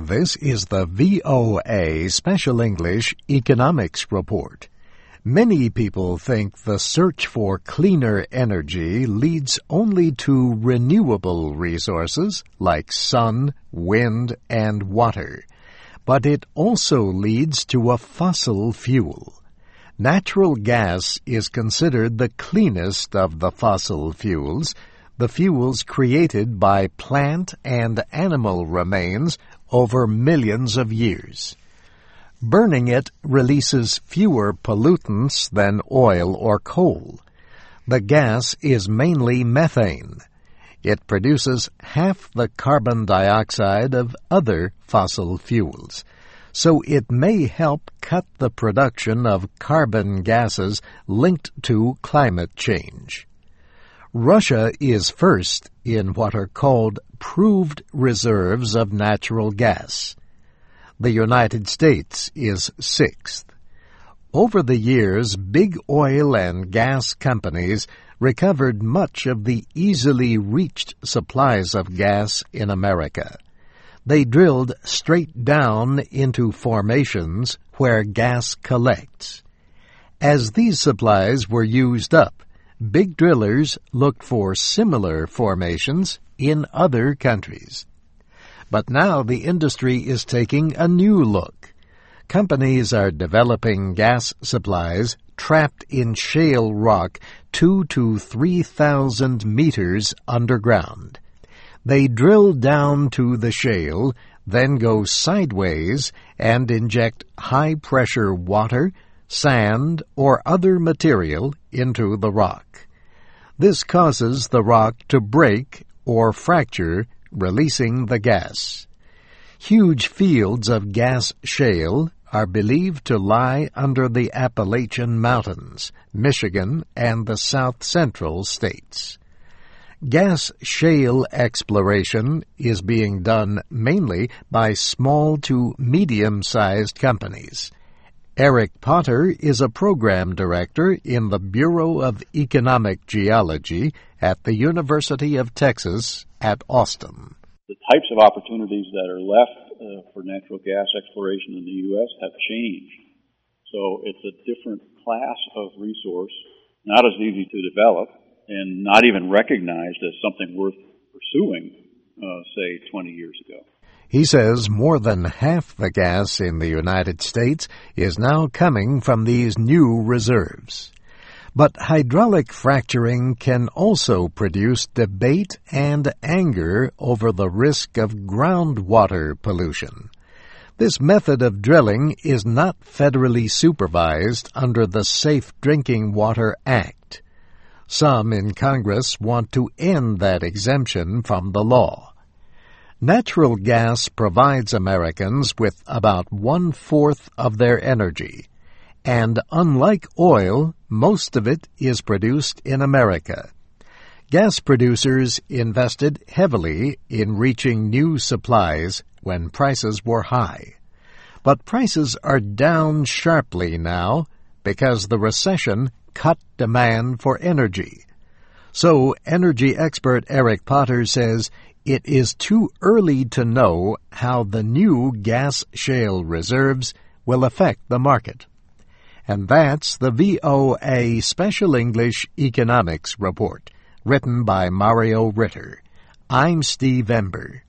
This is the VOA Special English Economics Report. Many people think the search for cleaner energy leads only to renewable resources like sun, wind, and water. But it also leads to a fossil fuel. Natural gas is considered the cleanest of the fossil fuels, the fuels created by plant and animal remains over millions of years. Burning it releases fewer pollutants than oil or coal. The gas is mainly methane. It produces half the carbon dioxide of other fossil fuels, so it may help cut the production of carbon gases linked to climate change. Russia is first in what are called proved reserves of natural gas. The United States is sixth. Over the years, big oil and gas companies recovered much of the easily reached supplies of gas in America. They drilled straight down into formations where gas collects. As these supplies were used up, big drillers looked for similar formations in other countries. But now the industry is taking a new look. Companies are developing gas supplies trapped in shale rock 2,000 to 3,000 meters underground. They drill down to the shale, then go sideways and inject high-pressure water, sand, or other material into the rock. This causes the rock to break or fracture, releasing the gas. Huge fields of gas shale are believed to lie under the Appalachian Mountains, Michigan, and the South Central states. Gas shale exploration is being done mainly by small to medium-sized companies. Eric Potter is a program director in the Bureau of Economic Geology at the University of Texas at Austin. The types of opportunities that are left for natural gas exploration in the U.S. have changed. So it's a different class of resource, not as easy to develop, and not even recognized as something worth pursuing, say, 20 years ago. He says more than half the gas in the United States is now coming from these new reserves. But hydraulic fracturing can also produce debate and anger over the risk of groundwater pollution. This method of drilling is not federally supervised under the Safe Drinking Water Act. Some in Congress want to end that exemption from the law. Natural gas provides Americans with about 1/4 of their energy, and unlike oil, most of it is produced in America. Gas producers invested heavily in reaching new supplies when prices were high. But prices are down sharply now because the recession cut demand for energy. So energy expert Eric Potter says it is too early to know how the new gas shale reserves will affect the market. And that's the VOA Special English Economics Report, written by Mario Ritter. I'm Steve Ember.